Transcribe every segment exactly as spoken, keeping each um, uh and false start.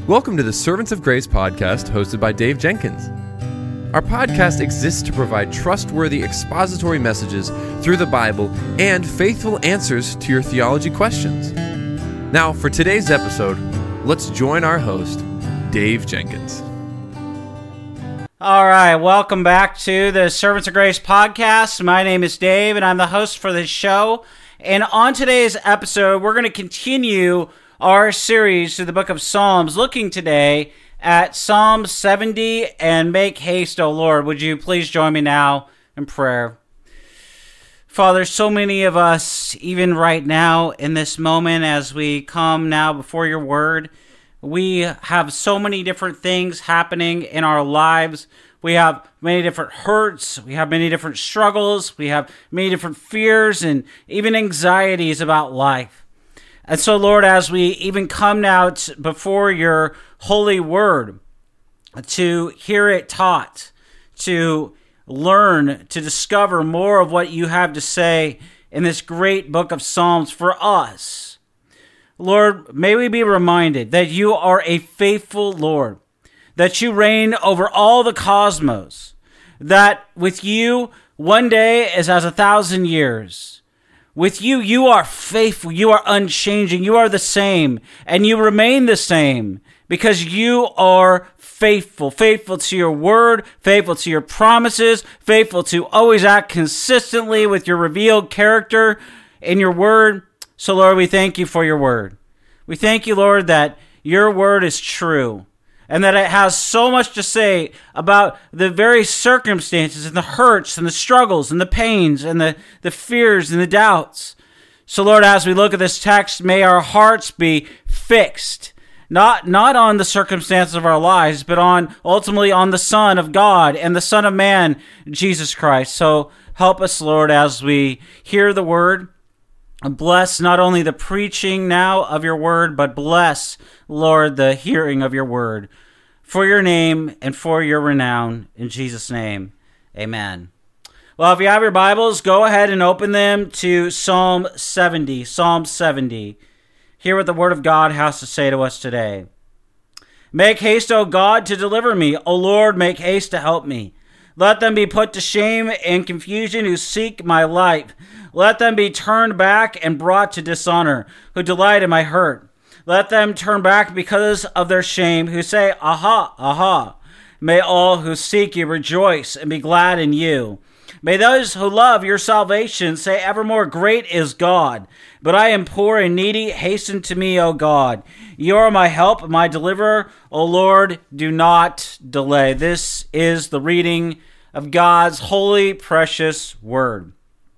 Welcome to the Servants of Grace podcast hosted by Dave Jenkins. Our podcast exists to provide trustworthy expository messages through the Bible and faithful answers to your theology questions. Now, for today's episode, let's join our host, Dave Jenkins. All right, welcome back to the Servants of Grace podcast. My name is Dave, and I'm the host for this show. And on today's episode, we're going to continue our series through the book of Psalms, looking today at Psalm seventy, and make haste, O Lord. Would you please join me now in prayer? Father, so many of us, even right now in this moment, as we come now before your word, we have so many different things happening in our lives. We have many different hurts. We have many different struggles. We have many different fears and even anxieties about life. And so, Lord, as we even come now t- before your holy word to hear it taught, to learn, to discover more of what you have to say in this great book of Psalms for us, Lord, may we be reminded that you are a faithful Lord, that you reign over all the cosmos, that with you one day is as a thousand years. With you, you are faithful, you are unchanging, you are the same, and you remain the same because you are faithful, faithful to your word, faithful to your promises, faithful to always act consistently with your revealed character in your word. So, Lord, we thank you for your word. We thank you, Lord, that your word is true and that it has so much to say about the very circumstances and the hurts and the struggles and the pains and the, the fears and the doubts. So, Lord, as we look at this text, may our hearts be fixed, not, not on the circumstances of our lives, but on ultimately on the Son of God and the Son of Man, Jesus Christ. So help us, Lord, as we hear the word. Bless not only the preaching now of your word, but bless, Lord, the hearing of your word. For your name and for your renown, in Jesus' name, amen. Well, if you have your Bibles, go ahead and open them to Psalm seventy. Psalm seventy. Hear what the word of God has to say to us today. Make haste, O God, to deliver me. O Lord, make haste to help me. Let them be put to shame and confusion who seek my life. Let them be turned back and brought to dishonor, who delight in my hurt. Let them turn back because of their shame, who say, Aha, aha. May all who seek you rejoice and be glad in you. May those who love your salvation say evermore, Great is God. But I am poor and needy. Hasten to me, O God. You are my help, my deliverer. O Lord, do not delay. This is the reading of God's holy, precious word.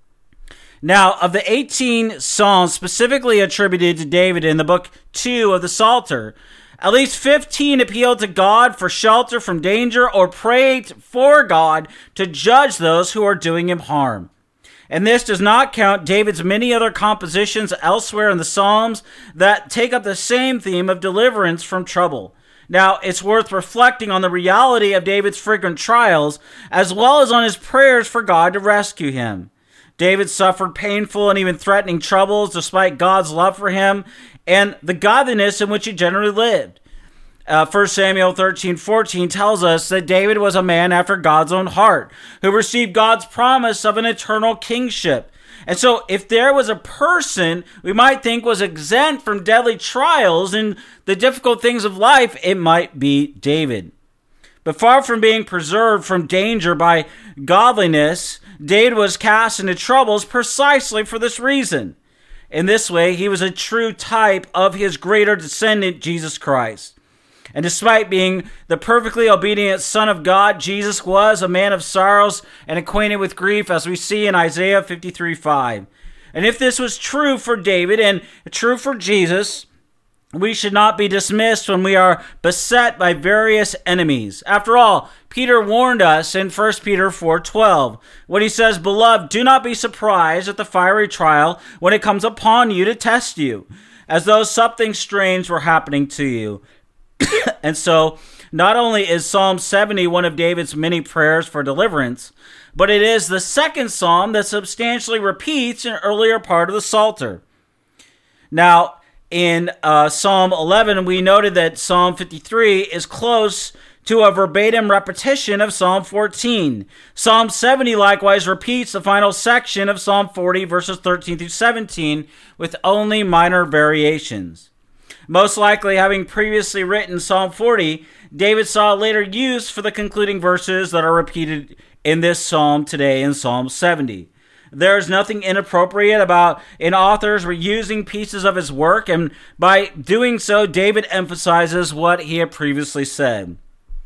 Now, of the eighteen psalms specifically attributed to David in the book two of the Psalter, at least fifteen appealed to God for shelter from danger or prayed for God to judge those who are doing him harm. And this does not count David's many other compositions elsewhere in the Psalms that take up the same theme of deliverance from trouble. Now, it's worth reflecting on the reality of David's frequent trials, as well as on his prayers for God to rescue him. David suffered painful and even threatening troubles despite God's love for him and the godliness in which he generally lived. Uh, First Samuel thirteen fourteen tells us that David was a man after God's own heart, who received God's promise of an eternal kingship. And so if there was a person we might think was exempt from deadly trials and the difficult things of life, it might be David. But far from being preserved from danger by godliness, David was cast into troubles precisely for this reason. In this way, he was a true type of his greater descendant, Jesus Christ. And despite being the perfectly obedient Son of God, Jesus was a man of sorrows and acquainted with grief, as we see in Isaiah fifty-three five. And if this was true for David and true for Jesus, we should not be dismissed when we are beset by various enemies. After all, Peter warned us in First Peter four twelve when he says, Beloved, do not be surprised at the fiery trial when it comes upon you to test you, as though something strange were happening to you. And so, not only is Psalm seventy one of David's many prayers for deliverance, but it is the second psalm that substantially repeats an earlier part of the Psalter. Now, in uh, Psalm eleven, we noted that Psalm fifty-three is close to a verbatim repetition of Psalm fourteen. Psalm seventy likewise repeats the final section of Psalm forty, verses thirteen through seventeen, with only minor variations. Most likely, having previously written Psalm forty, David saw later use for the concluding verses that are repeated in this psalm today in Psalm seventy. There is nothing inappropriate about an author's reusing pieces of his work, and by doing so, David emphasizes what he had previously said.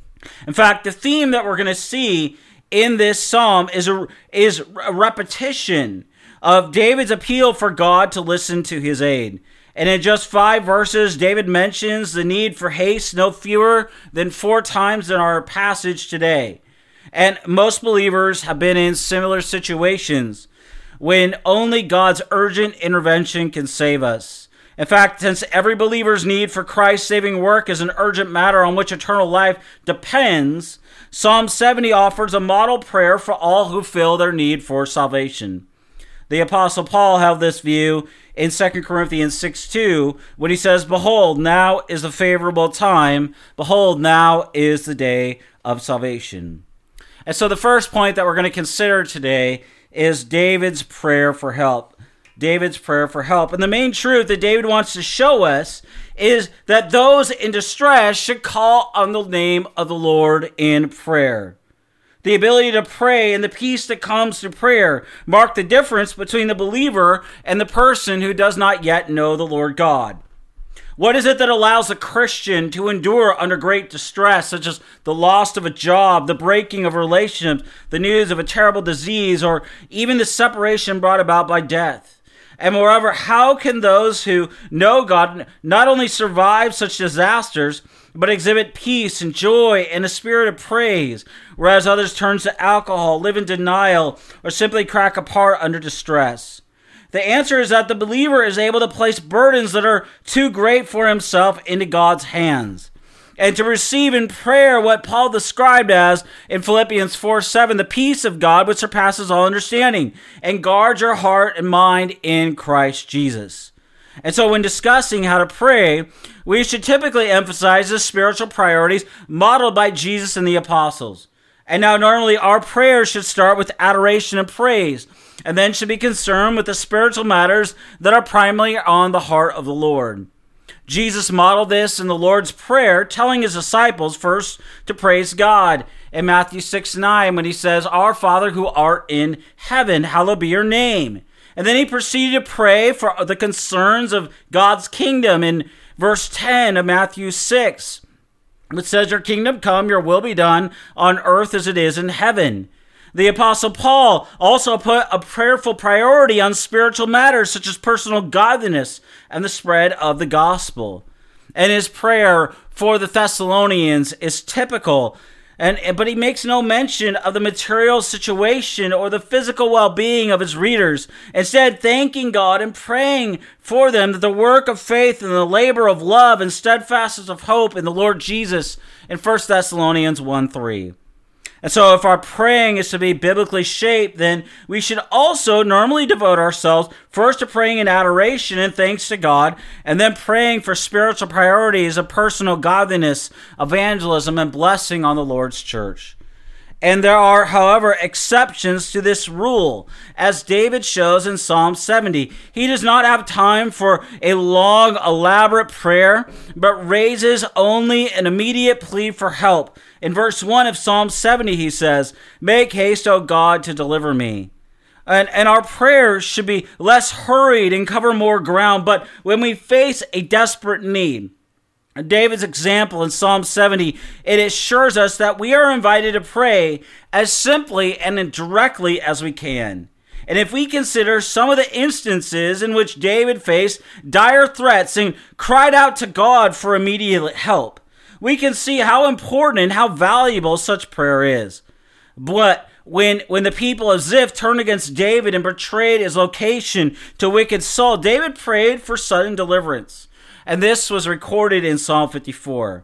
In fact, the theme that we're going to see in this psalm is a, is a repetition of David's appeal for God to listen to his aid. And in just five verses, David mentions the need for haste no fewer than four times in our passage today. And most believers have been in similar situations when only God's urgent intervention can save us. In fact, since every believer's need for Christ's saving work is an urgent matter on which eternal life depends, Psalm seventy offers a model prayer for all who feel their need for salvation. The Apostle Paul held this view in Second Corinthians six two when he says, "Behold, now is the favorable time. Behold, now is the day of salvation." And so the first point that we're going to consider today is David's prayer for help. David's prayer for help. And the main truth that David wants to show us is that those in distress should call on the name of the Lord in prayer. The ability to pray and the peace that comes through prayer mark the difference between the believer and the person who does not yet know the Lord God. What is it that allows a Christian to endure under great distress, such as the loss of a job, the breaking of relationships, the news of a terrible disease, or even the separation brought about by death? And moreover, how can those who know God not only survive such disasters, but exhibit peace and joy and a spirit of praise, whereas others turn to alcohol, live in denial, or simply crack apart under distress? The answer is that the believer is able to place burdens that are too great for himself into God's hands, and to receive in prayer what Paul described as, in Philippians four seven, the peace of God which surpasses all understanding, and guards your heart and mind in Christ Jesus. And so when discussing how to pray, we should typically emphasize the spiritual priorities modeled by Jesus and the apostles. And now normally our prayers should start with adoration and praise, and then should be concerned with the spiritual matters that are primarily on the heart of the Lord. Jesus modeled this in the Lord's Prayer, telling his disciples first to praise God in Matthew six nine when he says, "Our Father who art in heaven, hallowed be your name." And then he proceeded to pray for the concerns of God's kingdom in verse ten of Matthew six. It says, "Your kingdom come, your will be done on earth as it is in heaven." The Apostle Paul also put a prayerful priority on spiritual matters such as personal godliness and the spread of the gospel. And his prayer for the Thessalonians is typical, and but he makes no mention of the material situation or the physical well-being of his readers, instead thanking God and praying for them that the work of faith and the labor of love and steadfastness of hope in the Lord Jesus in First Thessalonians one three. And so if our praying is to be biblically shaped, then we should also normally devote ourselves first to praying in adoration and thanks to God, and then praying for spiritual priorities of personal godliness, evangelism, and blessing on the Lord's church. And there are, however, exceptions to this rule, as David shows in Psalm seventy. He does not have time for a long, elaborate prayer, but raises only an immediate plea for help. In verse one of Psalm seventy, he says, "Make haste, O God, to deliver me." And, and our prayers should be less hurried and cover more ground, but when we face a desperate need, David's example in Psalm seventy, it assures us that we are invited to pray as simply and directly as we can. And if we consider some of the instances in which David faced dire threats and cried out to God for immediate help, we can see how important and how valuable such prayer is. But when when the people of Ziph turned against David and betrayed his location to wicked Saul, David prayed for sudden deliverance. And this was recorded in Psalm fifty-four.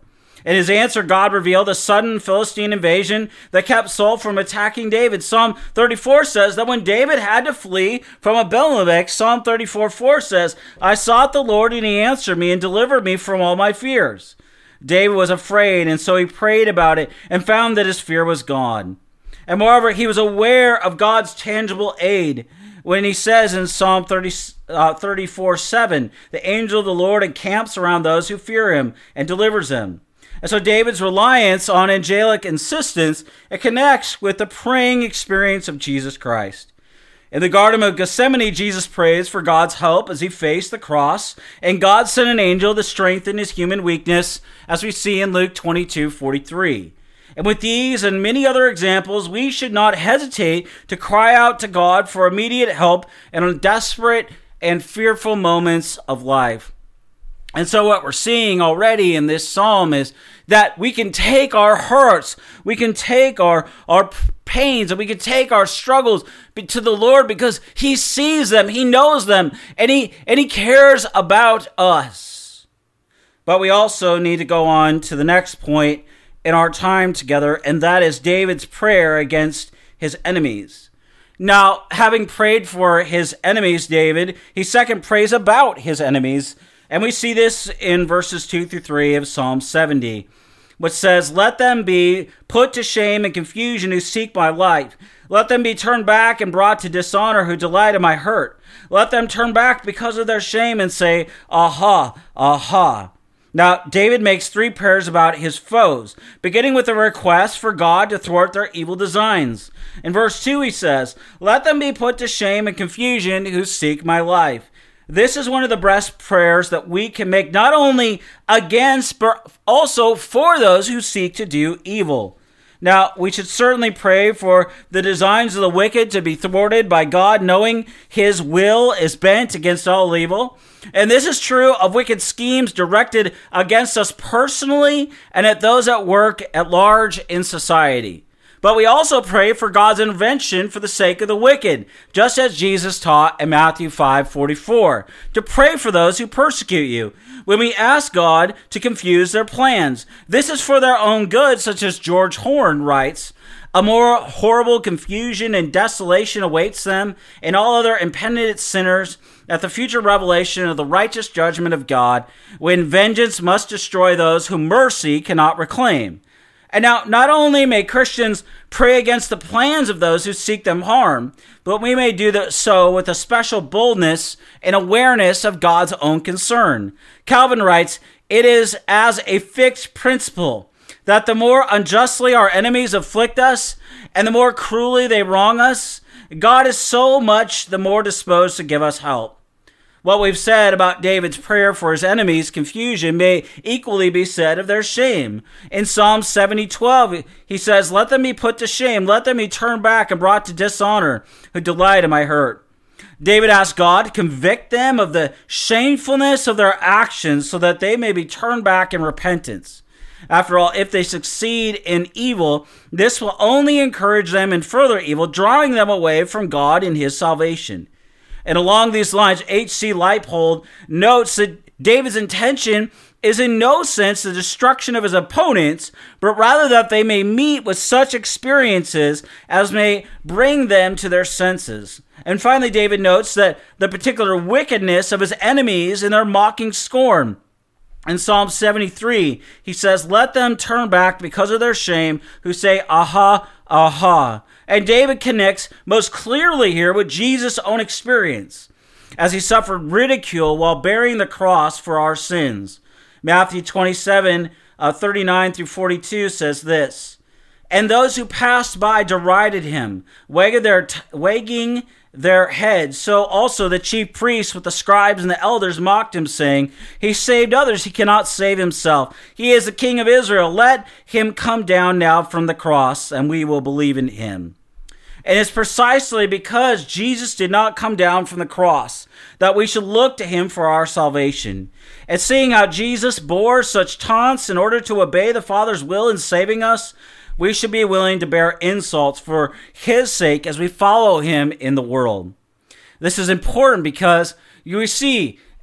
In his answer, God revealed a sudden Philistine invasion that kept Saul from attacking David. Psalm thirty-four says that when David had to flee from Abimelech, Psalm thirty-four four says, I sought the Lord and he answered me and delivered me from all my fears. David was afraid, and so he prayed about it and found that his fear was gone. And moreover, he was aware of God's tangible aid when he says in Psalm thirty, uh, thirty-four seven, the angel of the Lord encamps around those who fear him and delivers them. And so David's reliance on angelic assistance, it connects with the praying experience of Jesus Christ. In the Garden of Gethsemane, Jesus prays for God's help as he faced the cross, and God sent an angel to strengthen his human weakness, as we see in Luke twenty-two forty-three. And with these and many other examples, we should not hesitate to cry out to God for immediate help in desperate and fearful moments of life. And so what we're seeing already in this psalm is that we can take our hurts, we can take our, our pains, and we can take our struggles to the Lord because he sees them, he knows them, and he, and he cares about us. But we also need to go on to the next point in our time together, and that is David's prayer against his enemies. Now, having prayed for his enemies, David, he second prays about his enemies. And we see this in verses two through three of Psalm seventy, which says, Let them be put to shame and confusion who seek my life. Let them be turned back and brought to dishonor who delight in my hurt. Let them turn back because of their shame and say, Aha, aha. Now, David makes three prayers about his foes, beginning with a request for God to thwart their evil designs. In verse two, he says, Let them be put to shame and confusion who seek my life. This is one of the best prayers that we can make, not only against, but also for those who seek to do evil. Now, we should certainly pray for the designs of the wicked to be thwarted by God, knowing his will is bent against all evil. And this is true of wicked schemes directed against us personally and at those at work at large in society. But we also pray for God's intervention for the sake of the wicked, just as Jesus taught in Matthew five forty-four, to pray for those who persecute you. When we ask God to confuse their plans, this is for their own good, such as George Horne writes, a more horrible confusion and desolation awaits them and all other impenitent sinners at the future revelation of the righteous judgment of God, when vengeance must destroy those whom mercy cannot reclaim. And now, not only may Christians pray against the plans of those who seek them harm, but we may do so with a special boldness and awareness of God's own concern. Calvin writes, It is as a fixed principle that the more unjustly our enemies afflict us, and the more cruelly they wrong us, God is so much the more disposed to give us help. What we've said about David's prayer for his enemies' confusion may equally be said of their shame. In Psalm seventy twelve, he says, Let them be put to shame, let them be turned back and brought to dishonor, who delight in my hurt. David asked God to convict them of the shamefulness of their actions so that they may be turned back in repentance. After all, if they succeed in evil, this will only encourage them in further evil, drawing them away from God and his salvation. And along these lines, H C Leipold notes that David's intention is in no sense the destruction of his opponents, but rather that they may meet with such experiences as may bring them to their senses. And finally, David notes that the particular wickedness of his enemies in their mocking scorn. In Psalm seventy-three, he says, Let them turn back because of their shame, who say, Aha, aha. And David connects most clearly here with Jesus' own experience, as he suffered ridicule while bearing the cross for our sins. Matthew twenty-seven, uh, thirty-nine through forty-two says this, And those who passed by derided him, wagging their, t- wagging their heads. So also the chief priests with the scribes and the elders mocked him, saying, He saved others, he cannot save himself. He is the King of Israel. Let him come down now from the cross, and we will believe in him. And it's precisely because Jesus did not come down from the cross that we should look to him for our salvation. And seeing how Jesus bore such taunts in order to obey the Father's will in saving us, we should be willing to bear insults for his sake as we follow him in the world. This is important because you see,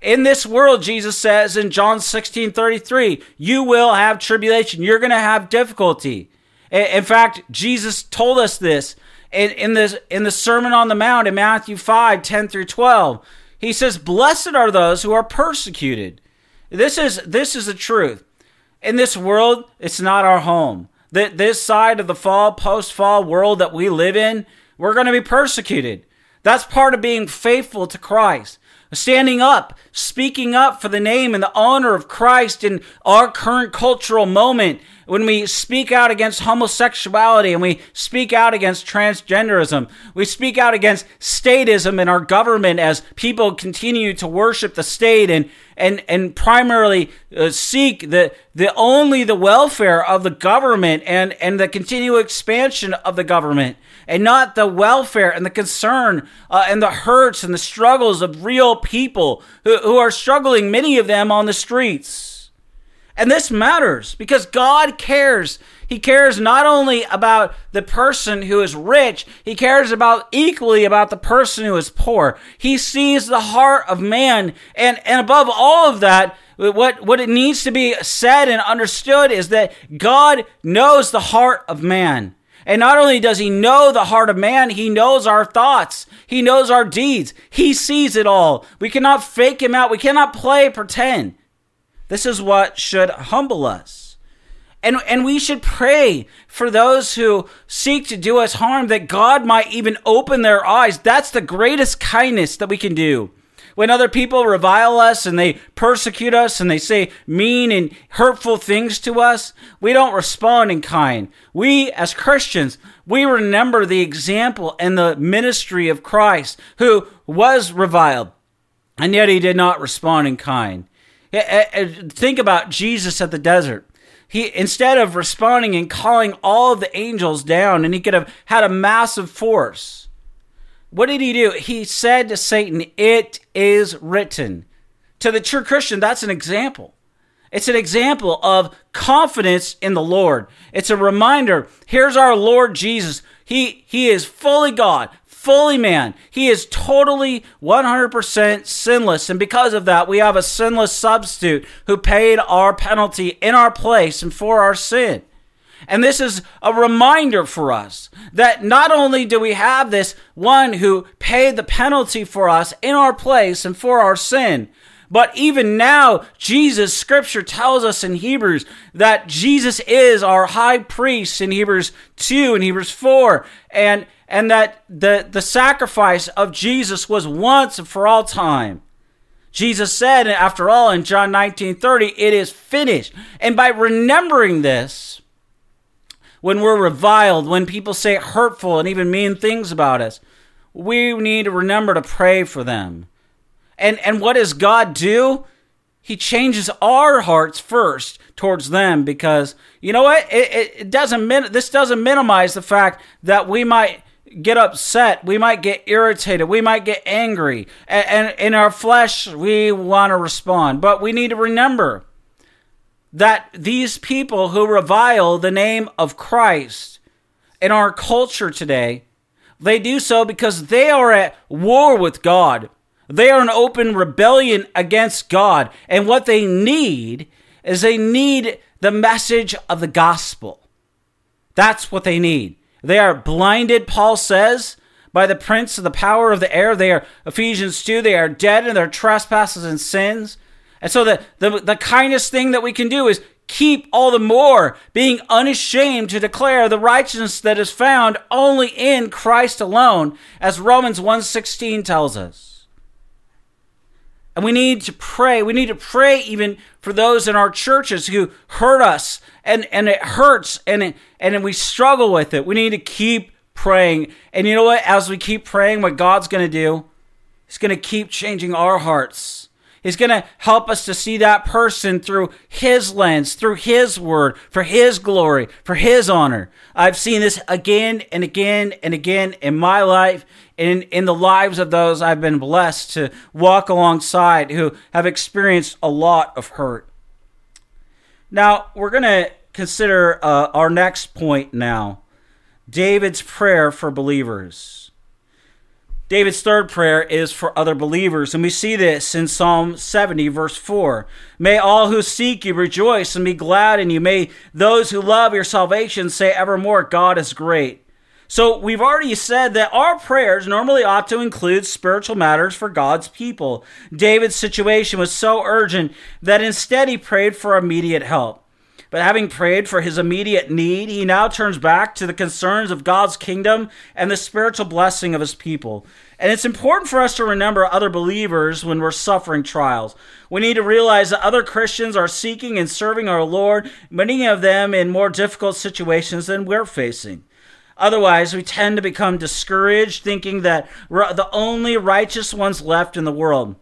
In this world, Jesus says in John sixteen thirty-three, you will have tribulation. You're going to have difficulty. In fact, Jesus told us this in, in, this, in the Sermon on the Mount in Matthew five, ten through twelve. He says, blessed are those who are persecuted. This is, this is the truth. In this world, it's not our home. This side of the fall, post-fall world that we live in, we're going to be persecuted. That's part of being faithful to Christ. Standing up, speaking up for the name and the honor of Christ in our current cultural moment, when we speak out against homosexuality and we speak out against transgenderism, we speak out against statism in our government as people continue to worship the state and and and primarily uh, seek the the only the welfare of the government and and the continual expansion of the government, and not the welfare and the concern uh, and the hurts and the struggles of real people who, who are struggling, many of them on the streets. And this matters because God cares. He cares not only about the person who is rich, he cares about equally about the person who is poor. He sees the heart of man. And, and above all of that, what, what it needs to be said and understood is that God knows the heart of man. And not only does he know the heart of man, he knows our thoughts. He knows our deeds. He sees it all. We cannot fake him out. We cannot play pretend. This is what should humble us. And, and we should pray for those who seek to do us harm, that God might even open their eyes. That's the greatest kindness that we can do. When other people revile us and they persecute us and they say mean and hurtful things to us, we don't respond in kind. We, as Christians, we remember the example and the ministry of Christ, who was reviled, and yet he did not respond in kind. Think about Jesus at the desert. He, instead of responding and calling all of the angels down, and he could have had a massive force, what did he do? He said to Satan, "It is written." To the true Christian, that's an example. It's an example of confidence in the Lord. It's a reminder, here's our Lord Jesus. He, he is fully God, fully man. He is totally one hundred percent sinless. And because of that, we have a sinless substitute who paid our penalty in our place and for our sin. And this is a reminder for us that not only do we have this one who paid the penalty for us in our place and for our sin, but even now, Jesus, Scripture tells us in Hebrews that Jesus is our high priest in Hebrews two and Hebrews four, and, and that the, the sacrifice of Jesus was once and for all time. Jesus said, after all, in John nineteen thirty, it is finished. And by remembering this, when we're reviled, when people say hurtful and even mean things about us, we need to remember to pray for them. And and what does God do? He changes our hearts first towards them, because you know what? It, it, it doesn't min- this doesn't minimize the fact that we might get upset, we might get irritated, we might get angry, and, and in our flesh we want to respond. But we need to remember that these people who revile the name of Christ in our culture today, they do so because they are at war with God. They are in open rebellion against God. And what they need is they need the message of the gospel. That's what they need. They are blinded, Paul says, by the prince of the power of the air. They are, Ephesians two, they are dead in their trespasses and sins. And so the, the, the kindest thing that we can do is keep all the more being unashamed to declare the righteousness that is found only in Christ alone, as Romans one sixteen tells us. And we need to pray. We need to pray even for those in our churches who hurt us, and, and it hurts, and it, and we struggle with it. We need to keep praying. And you know what? As we keep praying, what God's going to do, He's going to keep changing our hearts. He's going to help us to see that person through His lens, through His word, for His glory, for His honor. I've seen this again and again and again in my life, in, in the lives of those I've been blessed to walk alongside who have experienced a lot of hurt. Now, we're going to consider uh, our next point now, David's prayer for believers. David's third prayer is for other believers, and we see this in Psalm seventy, verse four. May all who seek you rejoice and be glad in you. May those who love your salvation say evermore, God is great. So we've already said that our prayers normally ought to include spiritual matters for God's people. David's situation was so urgent that instead he prayed for immediate help. But having prayed for his immediate need, he now turns back to the concerns of God's kingdom and the spiritual blessing of his people. And it's important for us to remember other believers when we're suffering trials. We need to realize that other Christians are seeking and serving our Lord, many of them in more difficult situations than we're facing. Otherwise, we tend to become discouraged, thinking that we're the only righteous ones left in the world.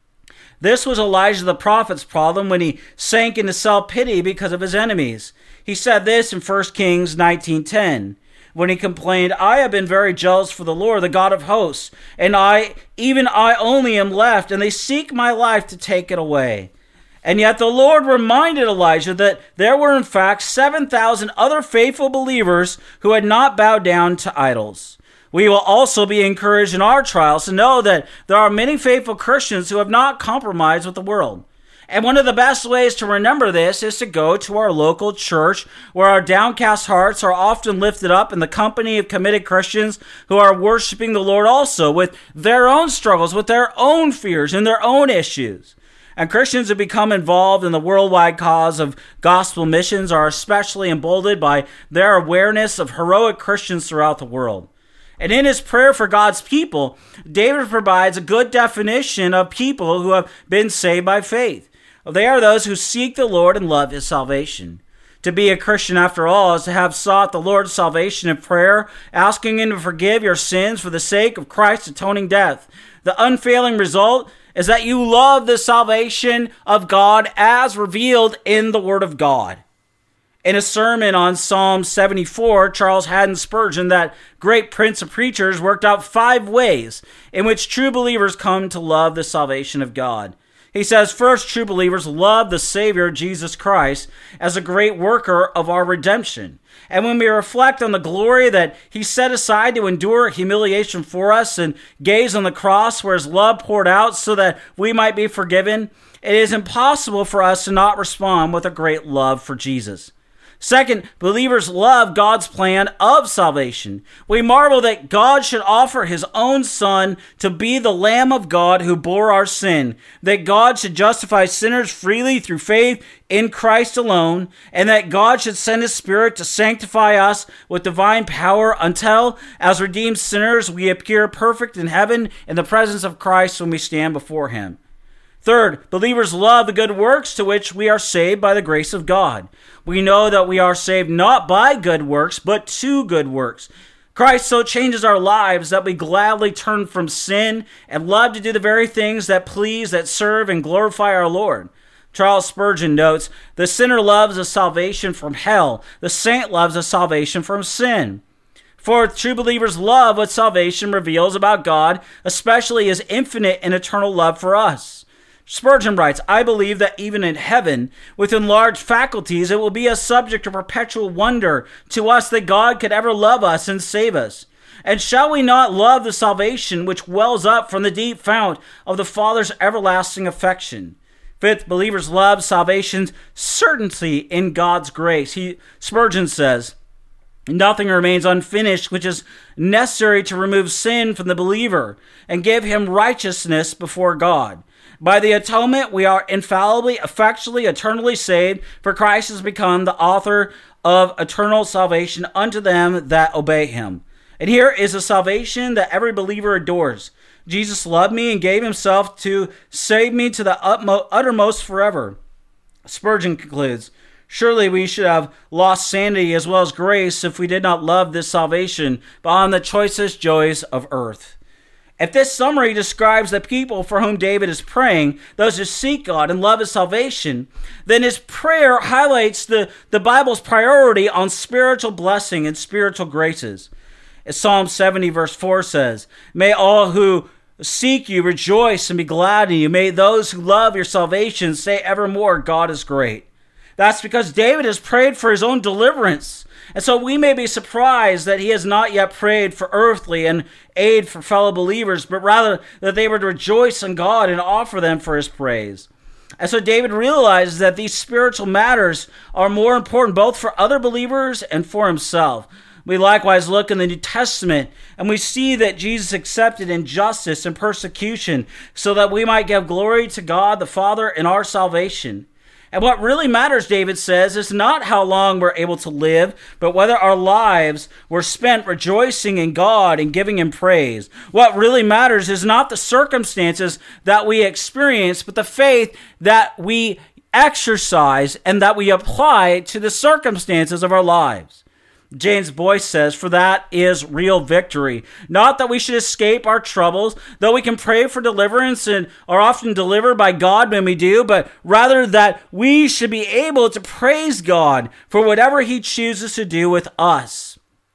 This was Elijah the prophet's problem when he sank into self-pity because of his enemies. He said this in First Kings nineteen ten, when he complained, I have been very jealous for the Lord, the God of hosts, and I, even I only am left, and they seek my life to take it away. And yet the Lord reminded Elijah that there were in fact seven thousand other faithful believers who had not bowed down to idols. We will also be encouraged in our trials to know that there are many faithful Christians who have not compromised with the world. And one of the best ways to remember this is to go to our local church, where our downcast hearts are often lifted up in the company of committed Christians who are worshiping the Lord also with their own struggles, with their own fears and their own issues. And Christians who become involved in the worldwide cause of gospel missions are especially emboldened by their awareness of heroic Christians throughout the world. And in his prayer for God's people, David provides a good definition of people who have been saved by faith. They are those who seek the Lord and love his salvation. To be a Christian, after all, is to have sought the Lord's salvation in prayer, asking him to forgive your sins for the sake of Christ's atoning death. The unfailing result is that you love the salvation of God as revealed in the Word of God. In a sermon on Psalm seventy-four, Charles Haddon Spurgeon, that great prince of preachers, worked out five ways in which true believers come to love the salvation of God. He says, first, true believers love the Savior, Jesus Christ, as a great worker of our redemption. And when we reflect on the glory that he set aside to endure humiliation for us and gaze on the cross where his love poured out so that we might be forgiven, it is impossible for us to not respond with a great love for Jesus. Second, believers love God's plan of salvation. We marvel that God should offer his own Son to be the Lamb of God who bore our sin, that God should justify sinners freely through faith in Christ alone, and that God should send his Spirit to sanctify us with divine power until, as redeemed sinners, we appear perfect in heaven in the presence of Christ when we stand before him. Third, believers love the good works to which we are saved by the grace of God. We know that we are saved not by good works, but to good works. Christ so changes our lives that we gladly turn from sin and love to do the very things that please, that serve, and glorify our Lord. Charles Spurgeon notes, the sinner loves a salvation from hell. The saint loves a salvation from sin. Fourth, true believers love what salvation reveals about God, especially his infinite and eternal love for us. Spurgeon writes, I believe that even in heaven, with enlarged faculties, it will be a subject of perpetual wonder to us that God could ever love us and save us. And shall we not love the salvation which wells up from the deep fount of the Father's everlasting affection? Fifth, believers love salvation's certainty in God's grace. He, Spurgeon says, nothing remains unfinished which is necessary to remove sin from the believer and give him righteousness before God. By the atonement, we are infallibly, effectually, eternally saved, for Christ has become the author of eternal salvation unto them that obey him. And here is a salvation that every believer adores. Jesus loved me and gave himself to save me to the utmost, uttermost forever. Spurgeon concludes, surely we should have lost sanity as well as grace if we did not love this salvation beyond the choicest joys of earth. If this summary describes the people for whom David is praying, those who seek God and love his salvation, then his prayer highlights the, the Bible's priority on spiritual blessing and spiritual graces. As Psalm seventy verse four says, may all who seek you rejoice and be glad in you. May those who love your salvation say evermore, God is great. That's because David has prayed for his own deliverance. And so we may be surprised that he has not yet prayed for earthly and aid for fellow believers, but rather that they would rejoice in God and offer them for his praise. And so David realizes that these spiritual matters are more important both for other believers and for himself. We likewise look in the New Testament and we see that Jesus accepted injustice and persecution so that we might give glory to God the Father in our salvation. And what really matters, David says, is not how long we're able to live, but whether our lives were spent rejoicing in God and giving him praise. What really matters is not the circumstances that we experience, but the faith that we exercise and that we apply to the circumstances of our lives. James Boyce says, for that is real victory. Not that we should escape our troubles, though we can pray for deliverance and are often delivered by God when we do, but rather that we should be able to praise God for whatever he chooses to do with us.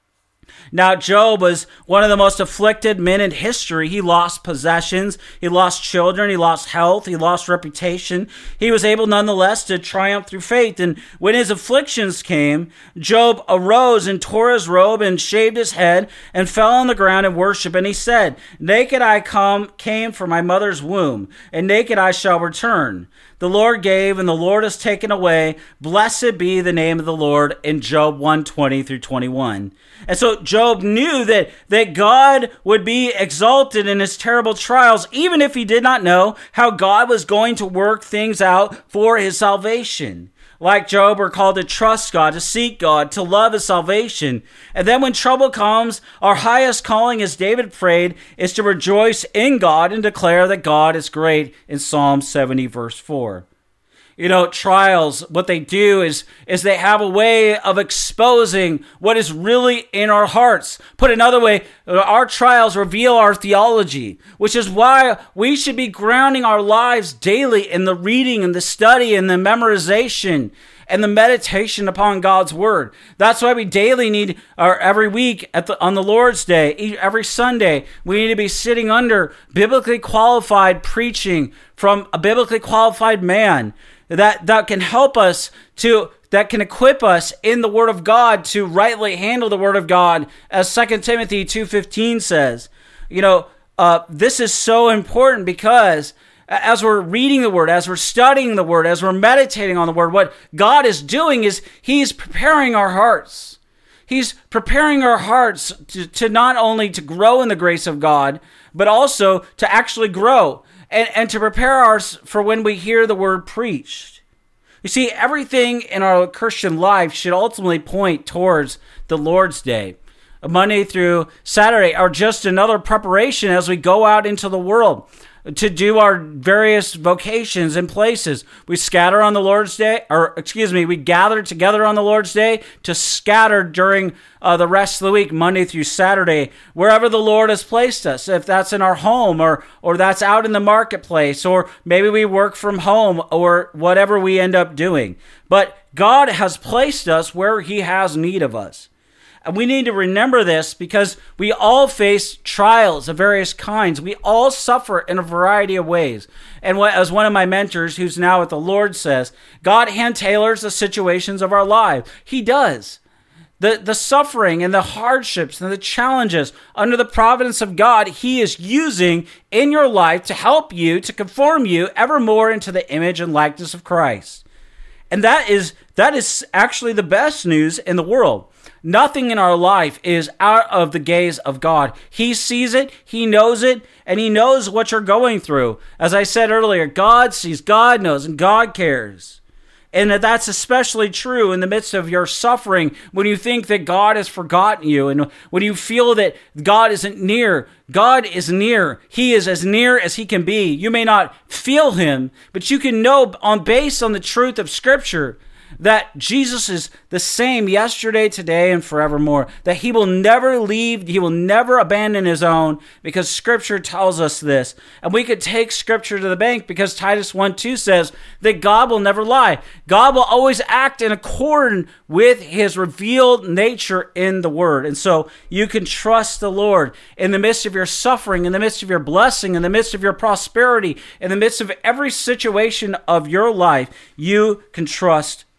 Now, Job was one of the most afflicted men in history. He lost possessions, he lost children, he lost health, he lost reputation. He was able nonetheless to triumph through faith. And when his afflictions came, Job arose and tore his robe and shaved his head and fell on the ground in worship. And he said, naked I come, came from my mother's womb, and naked I shall return. The Lord gave, and the Lord has taken away. Blessed be the name of the Lord, in Job one twenty through twenty-one. And so Job knew that, that God would be exalted in his terrible trials, even if he did not know how God was going to work things out for his salvation. Like Job, we're called to trust God, to seek God, to love his salvation. And then when trouble comes, our highest calling, as David prayed, is to rejoice in God and declare that God is great in Psalm seventy, verse four. You know, trials, what they do is, is they have a way of exposing what is really in our hearts. Put another way, our trials reveal our theology, which is why we should be grounding our lives daily in the reading and the study and the memorization and the meditation upon God's word. That's why we daily need, or every week at the, on the Lord's Day, every Sunday, we need to be sitting under biblically qualified preaching from a biblically qualified man that, that can help us to, that can equip us in the word of God to rightly handle the word of God, as Second Timothy two fifteen says. You know, uh, this is so important because as we're reading the word, as we're studying the word, as we're meditating on the word, what God is doing is he's preparing our hearts. He's preparing our hearts to, to not only to grow in the grace of God, but also to actually grow and, and to prepare us for when we hear the word preached. You see, everything in our Christian life should ultimately point towards the Lord's Day. Monday through Saturday are just another preparation as we go out into the world to do our various vocations and places. We scatter on the Lord's Day, or excuse me, we gather together on the Lord's Day to scatter during uh, the rest of the week, Monday through Saturday, wherever the Lord has placed us. If that's in our home, or or that's out in the marketplace, or maybe we work from home, or whatever we end up doing. But God has placed us where he has need of us. And we need to remember this because we all face trials of various kinds. We all suffer in a variety of ways. And what, as one of my mentors, who's now with the Lord, says, God hand tailors the situations of our life. He does. The, the suffering and the hardships and the challenges under the providence of God, he is using in your life to help you, to conform you ever more into the image and likeness of Christ. And that is that is actually the best news in the world. Nothing in our life is out of the gaze of God. He sees it, he knows it, and he knows what you're going through. As I said earlier, God sees, God knows, and God cares. And that's especially true in the midst of your suffering when you think that God has forgotten you and when you feel that God isn't near. God is near. He is as near as he can be. You may not feel him, but you can know on based on the truth of Scripture that Jesus is the same yesterday, today, and forevermore. That he will never leave, he will never abandon his own, because Scripture tells us this. And we could take Scripture to the bank because Titus one two says that God will never lie. God will always act in accord with his revealed nature in the Word. And so you can trust the Lord in the midst of your suffering, in the midst of your blessing, in the midst of your prosperity, in the midst of every situation of your life. You can trust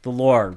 the Lord.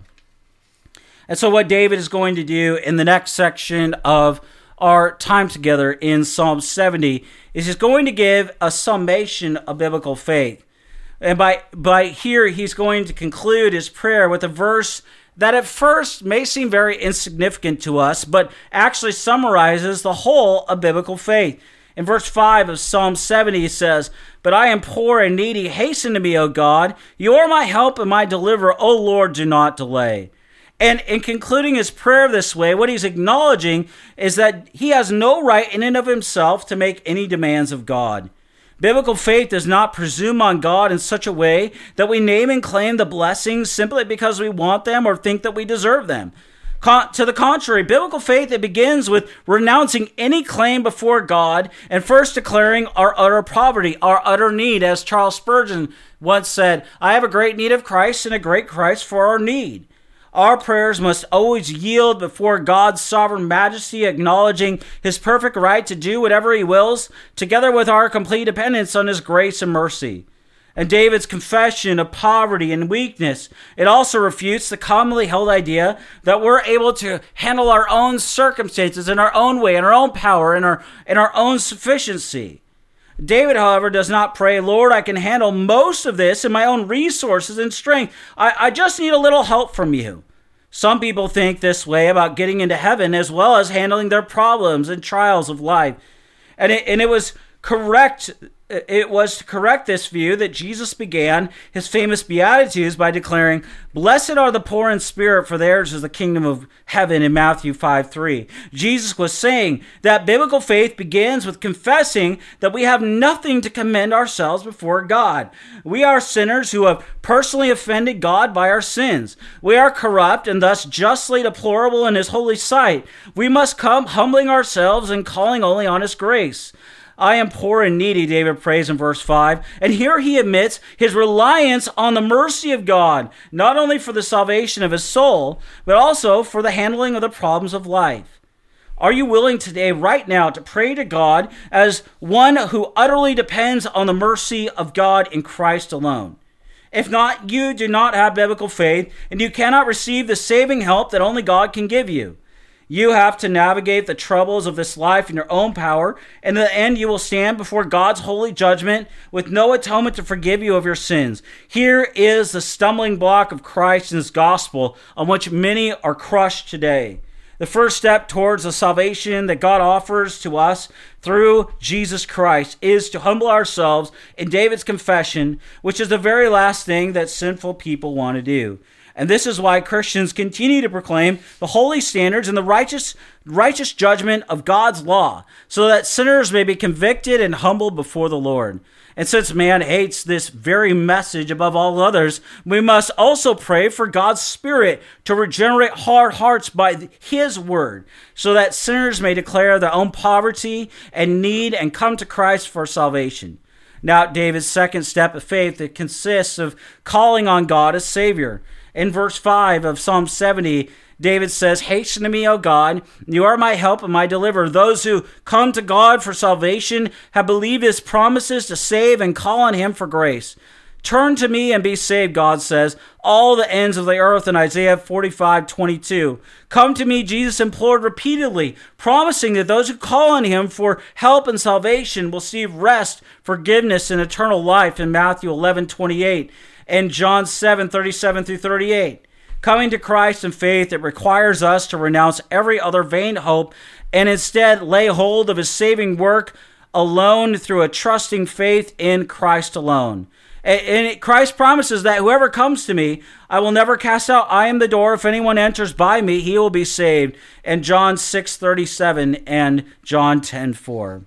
And so what David is going to do in the next section of our time together in Psalm seventy is he's going to give a summation of biblical faith. And by, by here, he's going to conclude his prayer with a verse that at first may seem very insignificant to us, but actually summarizes the whole of biblical faith. In verse five of Psalm seventy, he says, "But I am poor and needy. Hasten to me, O God. You are my help and my deliverer. O Lord, do not delay." And in concluding his prayer this way, what he's acknowledging is that he has no right in and of himself to make any demands of God. Biblical faith does not presume on God in such a way that we name and claim the blessings simply because we want them or think that we deserve them. Con- to the contrary, biblical faith, it begins with renouncing any claim before God and first declaring our utter poverty, our utter need. As Charles Spurgeon once said, "I have a great need of Christ and a great Christ for our need." Our prayers must always yield before God's sovereign majesty, acknowledging his perfect right to do whatever he wills, together with our complete dependence on his grace and mercy. And David's confession of poverty and weakness, it also refutes the commonly held idea that we're able to handle our own circumstances in our own way, in our own power, in our, in our own sufficiency. David, however, does not pray, "Lord, I can handle most of this in my own resources and strength. I, I just need a little help from you." Some people think this way about getting into heaven as well as handling their problems and trials of life. And it, and it was correct. It was to correct this view that Jesus began his famous Beatitudes by declaring, "Blessed are the poor in spirit, for theirs is the kingdom of heaven," in Matthew five three. Jesus was saying that biblical faith begins with confessing that we have nothing to commend ourselves before God. We are sinners who have personally offended God by our sins. We are corrupt and thus justly deplorable in his holy sight. We must come humbling ourselves and calling only on his grace. "I am poor and needy," David prays in verse five. And here he admits his reliance on the mercy of God, not only for the salvation of his soul, but also for the handling of the problems of life. Are you willing today, right now, to pray to God as one who utterly depends on the mercy of God in Christ alone? If not, you do not have biblical faith, and you cannot receive the saving help that only God can give you. You have to navigate the troubles of this life in your own power, and in the end you will stand before God's holy judgment with no atonement to forgive you of your sins. Here is the stumbling block of Christ and his gospel on which many are crushed today. The first step towards the salvation that God offers to us through Jesus Christ is to humble ourselves in David's confession, which is the very last thing that sinful people want to do. And this is why Christians continue to proclaim the holy standards and the righteous righteous judgment of God's law, so that sinners may be convicted and humbled before the Lord. And since man hates this very message above all others, we must also pray for God's Spirit to regenerate hard hearts by his word, so that sinners may declare their own poverty and need and come to Christ for salvation. Now, David's second step of faith, it consists of calling on God as Savior. In verse five of Psalm seventy, David says, "Hasten to me, O God. You are my help and my deliverer. Those who come to God for salvation have believed his promises to save and call on him for grace. Turn to me and be saved," God says, "all the ends of the earth," in Isaiah forty-five twenty-two. Come to me, Jesus implored repeatedly, promising that those who call on him for help and salvation will receive rest, forgiveness, and eternal life, in Matthew eleven twenty-eight. And John seven thirty-seven through thirty-eight. Coming to Christ in faith, it requires us to renounce every other vain hope and instead lay hold of his saving work alone through a trusting faith in Christ alone. And Christ promises that whoever comes to me, I will never cast out. I am the door. If anyone enters by me, he will be saved. And John six thirty-seven and John ten four.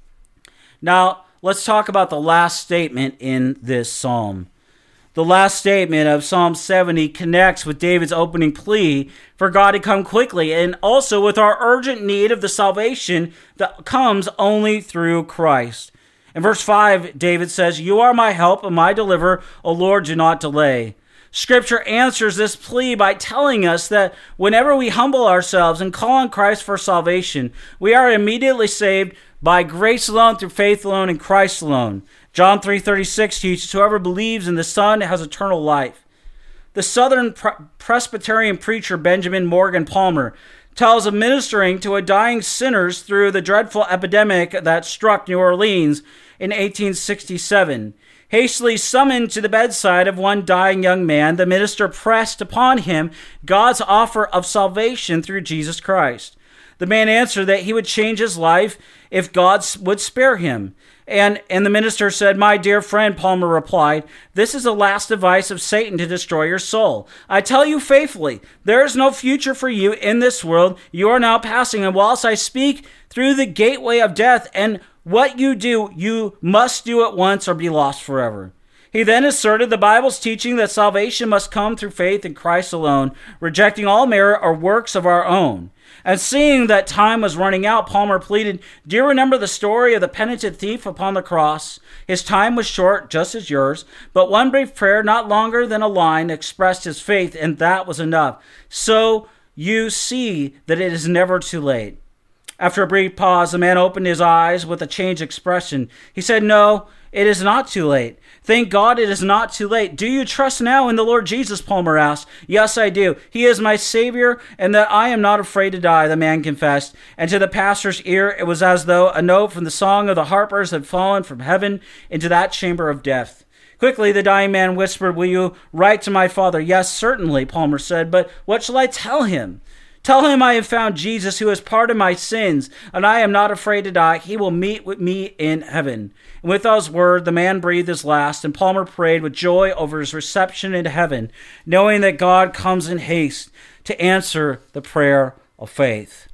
Now, let's talk about the last statement in this psalm. The last statement of Psalm seventy connects with David's opening plea for God to come quickly, and also with our urgent need of the salvation that comes only through Christ. In verse five, David says, "You are my help and my deliverer, O Lord, do not delay." Scripture answers this plea by telling us that whenever we humble ourselves and call on Christ for salvation, we are immediately saved by grace alone, through faith alone, in Christ alone. John three thirty-six teaches, "Whoever believes in the Son has eternal life." The Southern Pre- Presbyterian preacher Benjamin Morgan Palmer tells of ministering to a dying sinners through the dreadful epidemic that struck New Orleans in eighteen sixty-seven. Hastily summoned to the bedside of one dying young man, the minister pressed upon him God's offer of salvation through Jesus Christ. The man answered that he would change his life if God would spare him. And, and the minister said, "My dear friend," Palmer replied, "this is the last device of Satan to destroy your soul. I tell you faithfully, there is no future for you in this world. You are now passing, and whilst I speak through the gateway of death, and what you do, you must do at once or be lost forever." He then asserted the Bible's teaching that salvation must come through faith in Christ alone, rejecting all merit or works of our own. And seeing that time was running out, Palmer pleaded, "Do you remember the story of the penitent thief upon the cross? His time was short, just as yours, but one brief prayer, not longer than a line, expressed his faith, and that was enough. So you see that it is never too late." After a brief pause, the man opened his eyes with a changed expression. He said, "No, it is not too late. Thank God it is not too late. Do you trust now in the Lord Jesus?" Palmer asked. "Yes, I do. He is my Savior, and that I am not afraid to die," the man confessed. And to the pastor's ear, it was as though a note from the song of the harpers had fallen from heaven into that chamber of death. Quickly, the dying man whispered, "Will you write to my father?" "Yes, certainly," Palmer said, "but what shall I tell him?" "Tell him I have found Jesus, who has pardoned my sins, and I am not afraid to die. He will meet with me in heaven." And with those words, the man breathed his last, and Palmer prayed with joy over his reception into heaven, knowing that God comes in haste to answer the prayer of faith.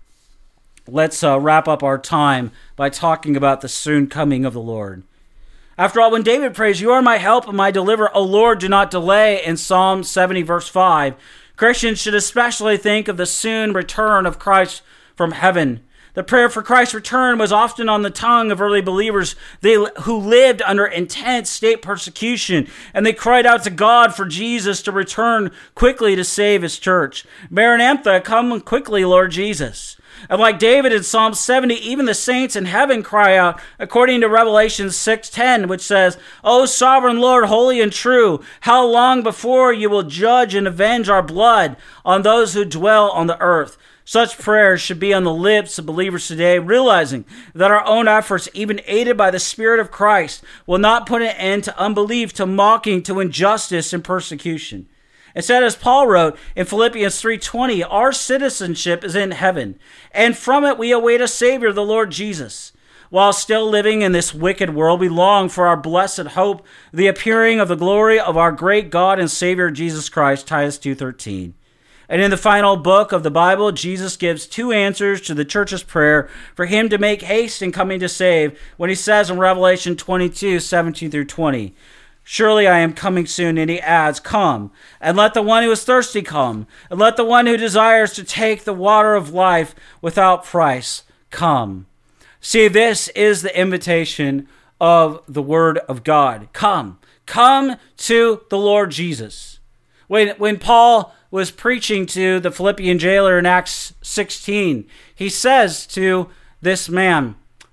Let's uh, wrap up our time by talking about the soon coming of the Lord. After all, when David prays, "You are my help and my deliverer, O Lord, do not delay," in Psalm seventy, verse five, Christians should especially think of the soon return of Christ from heaven. The prayer for Christ's return was often on the tongue of early believers they, who lived under intense state persecution, and they cried out to God for Jesus to return quickly to save his church. "Maranatha, come quickly, Lord Jesus." And like David in Psalm seventy, even the saints in heaven cry out, according to Revelation six ten, which says, "O sovereign Lord, holy and true, how long before you will judge and avenge our blood on those who dwell on the earth?" Such prayers should be on the lips of believers today, realizing that our own efforts, even aided by the Spirit of Christ, will not put an end to unbelief, to mocking, to injustice and persecution. Instead, as Paul wrote in Philippians three twenty, our citizenship is in heaven, and from it we await a Savior, the Lord Jesus. While still living in this wicked world, we long for our blessed hope, the appearing of the glory of our great God and Savior, Jesus Christ, Titus two thirteen. And in the final book of the Bible, Jesus gives two answers to the church's prayer for him to make haste in coming to save, when he says in Revelation twenty-two seventeen through twenty, "Surely I am coming soon," and he adds, "Come, and let the one who is thirsty come, and let the one who desires to take the water of life without price come." See, this is the invitation of the Word of God. Come. Come to the Lord Jesus. When, when Paul was preaching to the Philippian jailer in Acts sixteen, he says to this man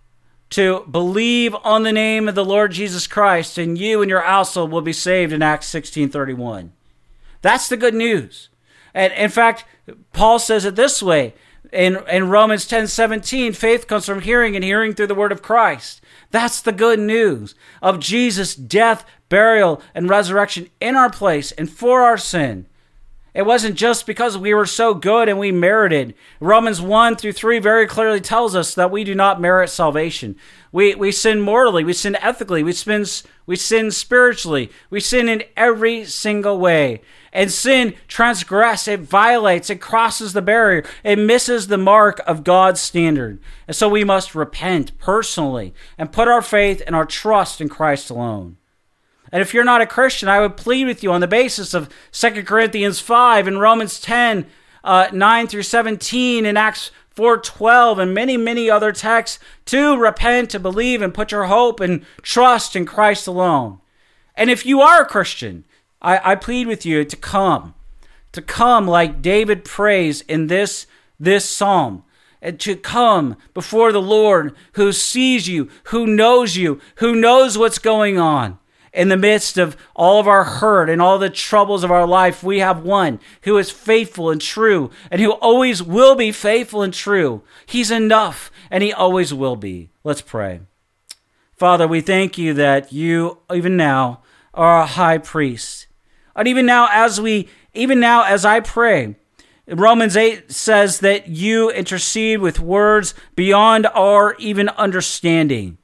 to believe on the name of the Lord Jesus Christ, and you and your household will be saved, in Acts sixteen thirty-one. That's the good news. And in fact, Paul says it this way in, in Romans ten seventeen, faith comes from hearing, and hearing through the word of Christ. That's the good news of Jesus' death, burial, and resurrection in our place and for our sin. It wasn't just because we were so good and we merited. Romans one through three very clearly tells us that we do not merit salvation. We we sin morally, we sin ethically, we sin, we sin spiritually, we sin in every single way. And sin transgresses, it violates, it crosses the barrier, it misses the mark of God's standard. And so we must repent personally and put our faith and our trust in Christ alone. And if you're not a Christian, I would plead with you on the basis of Second Corinthians five and Romans ten, uh, nine through seventeen, and Acts four twelve, and many, many other texts, to repent, to believe, and put your hope and trust in Christ alone. And if you are a Christian, I, I plead with you to come, to come like David prays in this, this psalm, and to come before the Lord who sees you, who knows you, who knows what's going on. in the midst of all of our hurt and all the troubles of our life, we have one who is faithful and true and who always will be faithful and true. He's enough and he always will be. Let's pray. Father, we thank you that you, even now, are a high priest. And even now, as we, even now, as I pray, Romans eight says that you intercede with words beyond our even understanding.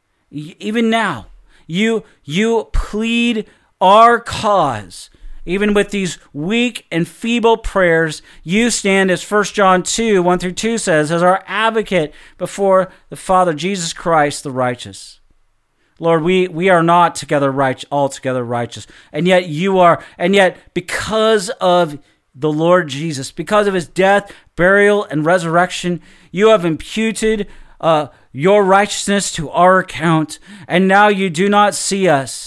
Even now, you, you plead our cause. Even with these weak and feeble prayers, you stand, as First John two, one through two says, as our advocate before the Father, Jesus Christ, the righteous. Lord, we, we are not together right, altogether righteous, and yet you are, and yet because of the Lord Jesus, because of his death, burial, and resurrection, you have imputed uh, your righteousness to our account, and now you do not see us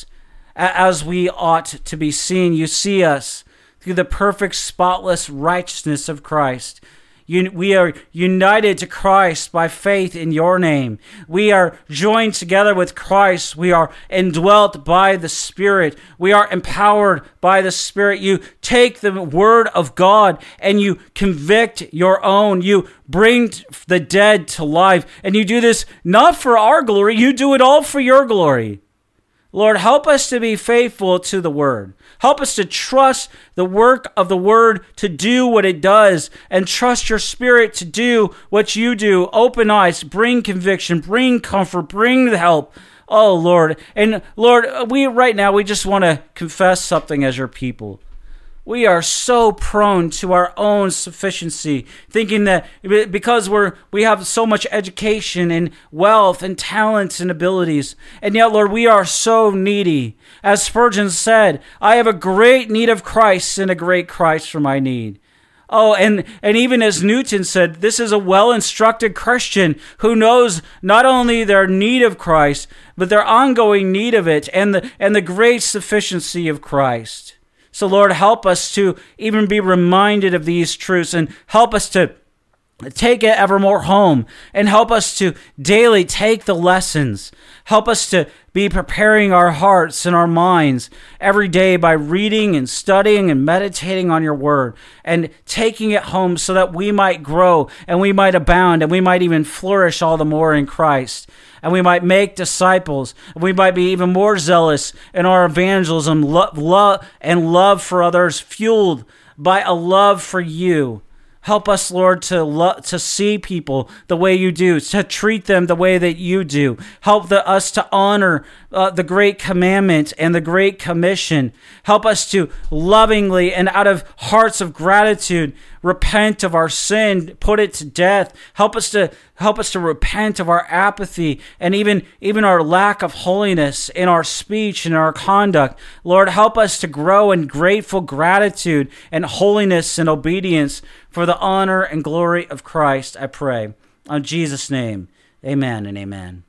as we ought to be seen. You see us through the perfect, spotless righteousness of Christ. You, we are united to Christ by faith in your name. We are joined together with Christ. We are indwelt by the Spirit. We are empowered by the Spirit. You take the word of God and you convict your own. You bring the dead to life. And you do this not for our glory. You do it all for your glory. Lord, help us to be faithful to the word. Help us to trust the work of the word to do what it does, and trust your Spirit to do what you do. Open eyes, bring conviction, bring comfort, bring the help. Oh, Lord. And Lord, we right now, we just want to confess something as your people. We are so prone to our own sufficiency, thinking that because we're we have so much education and wealth and talents and abilities, and yet, Lord, we are so needy. As Spurgeon said, I have a great need of Christ and a great Christ for my need. Oh, and, and even as Newton said, this is a well-instructed Christian who knows not only their need of Christ, but their ongoing need of it and the, and the great sufficiency of Christ. So, Lord, help us to even be reminded of these truths and help us to take it evermore home and help us to daily take the lessons. Help us to be preparing our hearts and our minds every day by reading and studying and meditating on your word and taking it home so that we might grow and we might abound and we might even flourish all the more in Christ. And we might make disciples. And we might be even more zealous in our evangelism lo- lo- and love for others, fueled by a love for you. Help us, Lord, to lo- to see people the way you do, to treat them the way that you do. Help the, us to honor uh, the great commandment and the great commission. Help us to lovingly and out of hearts of gratitude repent of our sin, put it to death. Help us to help us to repent of our apathy and even, even our lack of holiness in our speech and our conduct. Lord, help us to grow in grateful gratitude and holiness and obedience for the honor and glory of Christ, I pray. In Jesus' name, amen and amen.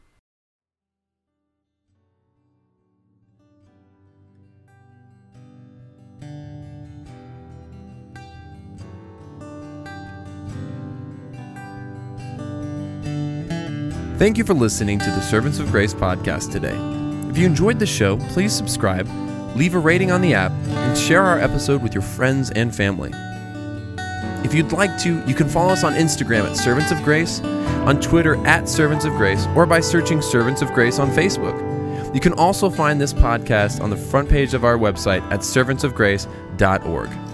Thank you for listening to the Servants of Grace podcast today. If you enjoyed the show, please subscribe, leave a rating on the app, and share our episode with your friends and family. If you'd like to, you can follow us on Instagram at Servants of Grace, on Twitter at Servants of Grace, or by searching Servants of Grace on Facebook. You can also find this podcast on the front page of our website at servants of grace dot org.